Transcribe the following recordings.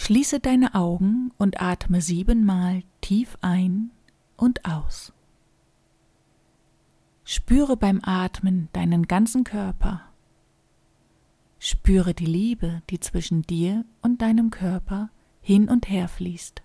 Schließe deine Augen und atme 7-mal tief ein und aus. Spüre beim Atmen deinen ganzen Körper. Spüre die Liebe, die zwischen dir und deinem Körper hin und her fließt.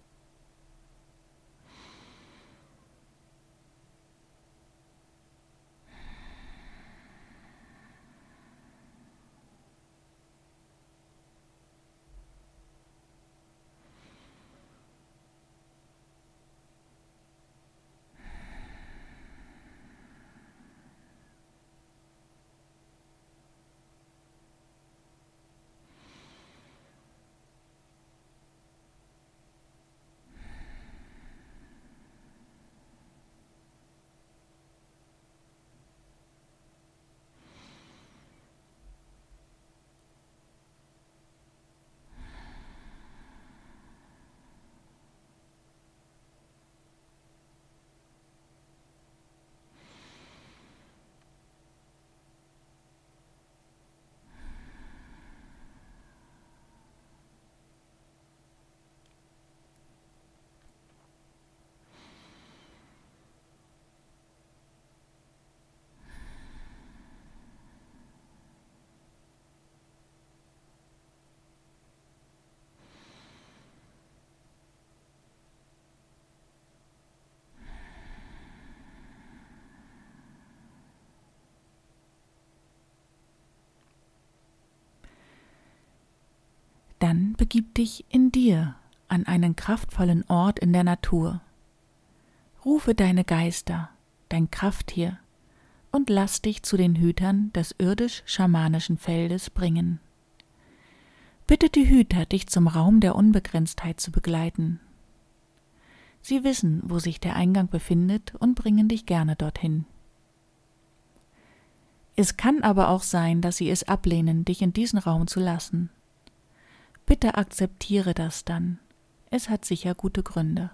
Dann begib dich in dir an einen kraftvollen Ort in der Natur. Rufe deine Geister, dein Krafttier und lass dich zu den Hütern des irdisch-schamanischen Feldes bringen. Bitte die Hüter, dich zum Raum der Unbegrenztheit zu begleiten. Sie wissen, wo sich der Eingang befindet und bringen dich gerne dorthin. Es kann aber auch sein, dass sie es ablehnen, dich in diesen Raum zu lassen. Bitte akzeptiere das dann. Es hat sicher gute Gründe.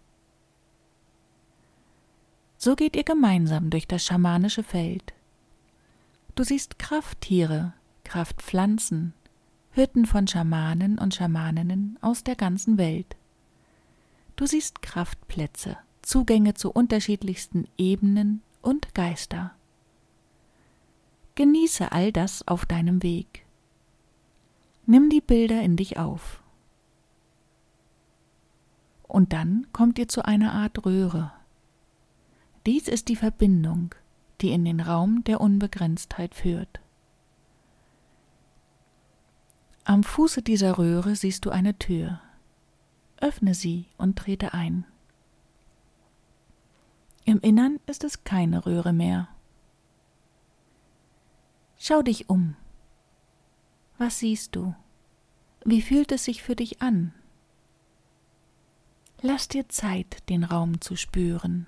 So geht ihr gemeinsam durch das schamanische Feld. Du siehst Krafttiere, Kraftpflanzen, Hütten von Schamanen und Schamaninnen aus der ganzen Welt. Du siehst Kraftplätze, Zugänge zu unterschiedlichsten Ebenen und Geister. Genieße all das auf deinem Weg. Nimm die Bilder in dich auf. Und dann kommt ihr zu einer Art Röhre. Dies ist die Verbindung, die in den Raum der Unbegrenztheit führt. Am Fuße dieser Röhre siehst du eine Tür. Öffne sie und trete ein. Im Innern ist es keine Röhre mehr. Schau dich um. Was siehst du? Wie fühlt es sich für dich an? Lass dir Zeit, den Raum zu spüren.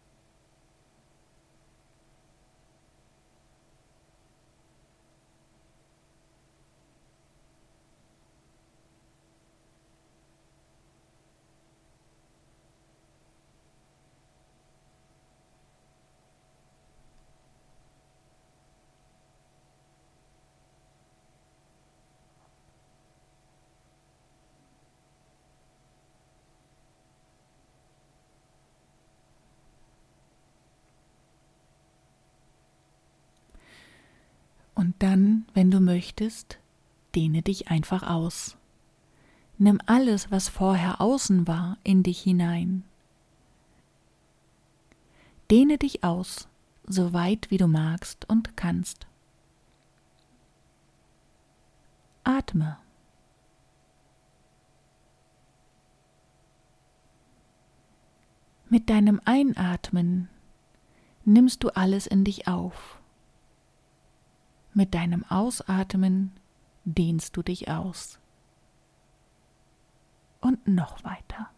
Und dann, wenn du möchtest, dehne dich einfach aus. Nimm alles, was vorher außen war, in dich hinein. Dehne dich aus, so weit wie du magst und kannst. Atme. Mit deinem Einatmen nimmst du alles in dich auf. Mit deinem Ausatmen dehnst du dich aus. Und noch weiter.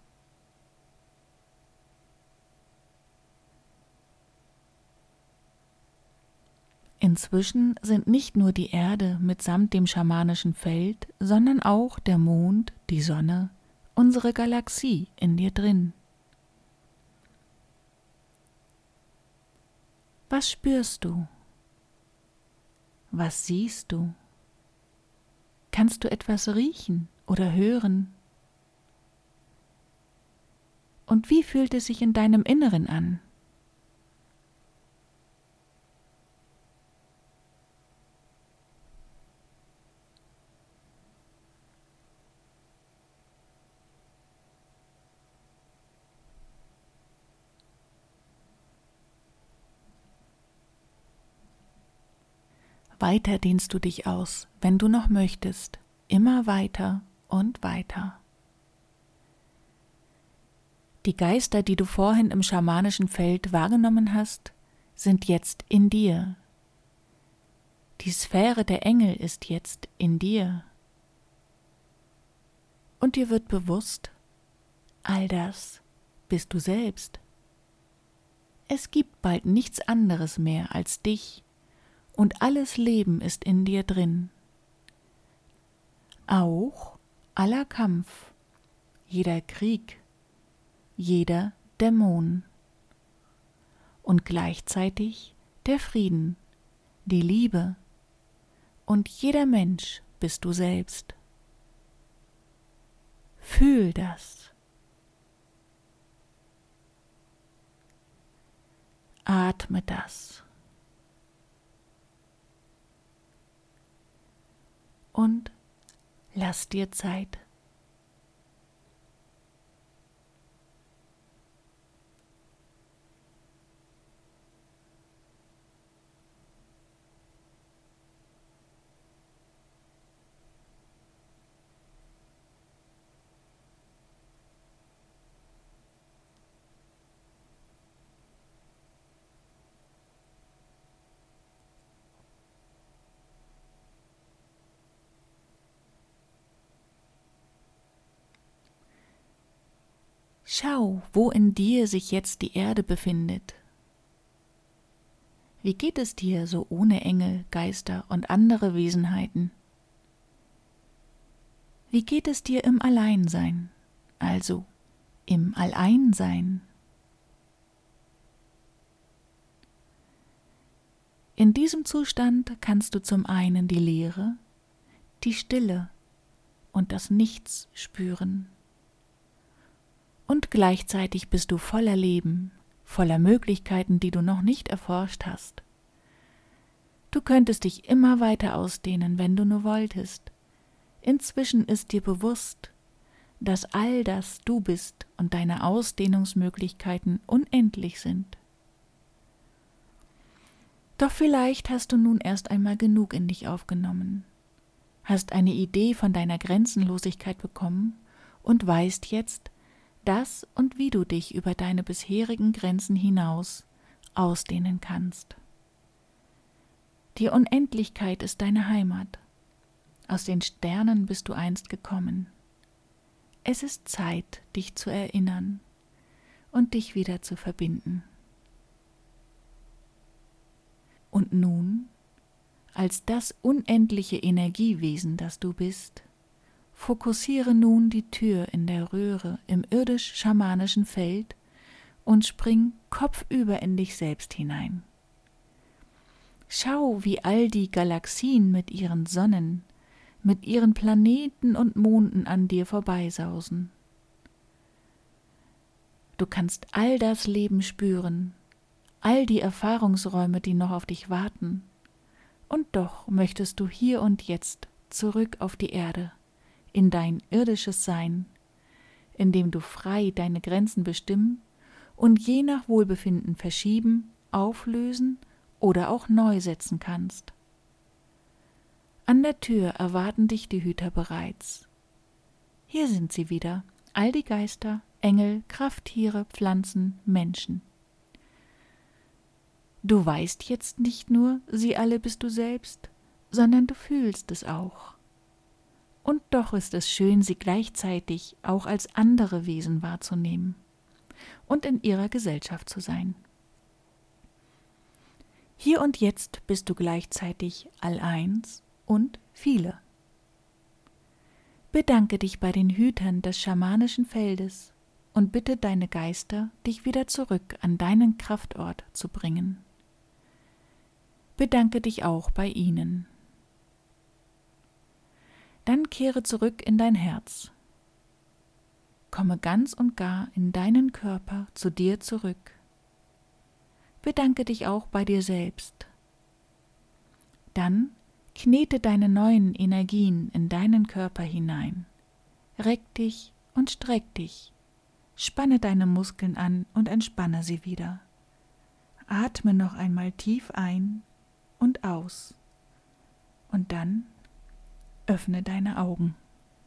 Inzwischen sind nicht nur die Erde mitsamt dem schamanischen Feld, sondern auch der Mond, die Sonne, unsere Galaxie in dir drin. Was spürst du? Was siehst du? Kannst du etwas riechen oder hören? Und wie fühlt es sich in deinem Inneren an? Weiter dehnst du dich aus, wenn du noch möchtest, immer weiter und weiter. Die Geister, die du vorhin im schamanischen Feld wahrgenommen hast, sind jetzt in dir. Die Sphäre der Engel ist jetzt in dir. Und dir wird bewusst, all das bist du selbst. Es gibt bald nichts anderes mehr als dich, und alles Leben ist in dir drin. Auch aller Kampf, jeder Krieg, jeder Dämon. Und gleichzeitig der Frieden, die Liebe, und jeder Mensch bist du selbst. Fühl das. Atme das. Und lass dir Zeit. Schau, wo in dir sich jetzt die Erde befindet. Wie geht es dir so ohne Engel, Geister und andere Wesenheiten? Wie geht es dir im Alleinsein, also im Alleinsein? In diesem Zustand kannst du zum einen die Leere, die Stille und das Nichts spüren. Und gleichzeitig bist du voller Leben, voller Möglichkeiten, die du noch nicht erforscht hast. Du könntest dich immer weiter ausdehnen, wenn du nur wolltest. Inzwischen ist dir bewusst, dass all das du bist und deine Ausdehnungsmöglichkeiten unendlich sind. Doch vielleicht hast du nun erst einmal genug in dich aufgenommen, hast eine Idee von deiner Grenzenlosigkeit bekommen und weißt jetzt, dass und wie du dich über deine bisherigen Grenzen hinaus ausdehnen kannst. Die Unendlichkeit ist deine Heimat. Aus den Sternen bist du einst gekommen. Es ist Zeit, dich zu erinnern und dich wieder zu verbinden. Und nun, als das unendliche Energiewesen, das du bist, fokussiere nun die Tür in der Röhre im irdisch-schamanischen Feld und spring kopfüber in dich selbst hinein. Schau, wie all die Galaxien mit ihren Sonnen, mit ihren Planeten und Monden an dir vorbeisausen. Du kannst all das Leben spüren, all die Erfahrungsräume, die noch auf dich warten, und doch möchtest du hier und jetzt zurück auf die Erde, in dein irdisches Sein, in dem du frei deine Grenzen bestimmen und je nach Wohlbefinden verschieben, auflösen oder auch neu setzen kannst. An der Tür erwarten dich die Hüter bereits. Hier sind sie wieder, all die Geister, Engel, Krafttiere, Pflanzen, Menschen. Du weißt jetzt nicht nur, sie alle bist du selbst, sondern du fühlst es auch. Und doch ist es schön, sie gleichzeitig auch als andere Wesen wahrzunehmen und in ihrer Gesellschaft zu sein. Hier und jetzt bist du gleichzeitig all-eins und viele. Bedanke dich bei den Hütern des schamanischen Feldes und bitte deine Geister, dich wieder zurück an deinen Kraftort zu bringen. Bedanke dich auch bei ihnen. Dann kehre zurück in dein Herz. komme ganz und gar in deinen Körper zu dir zurück. Bedanke dich auch bei dir selbst. Dann knete deine neuen Energien in deinen Körper hinein. Reck dich und streck dich. Spanne deine Muskeln an und entspanne sie wieder. Atme noch einmal tief ein und aus. Und dann öffne deine Augen.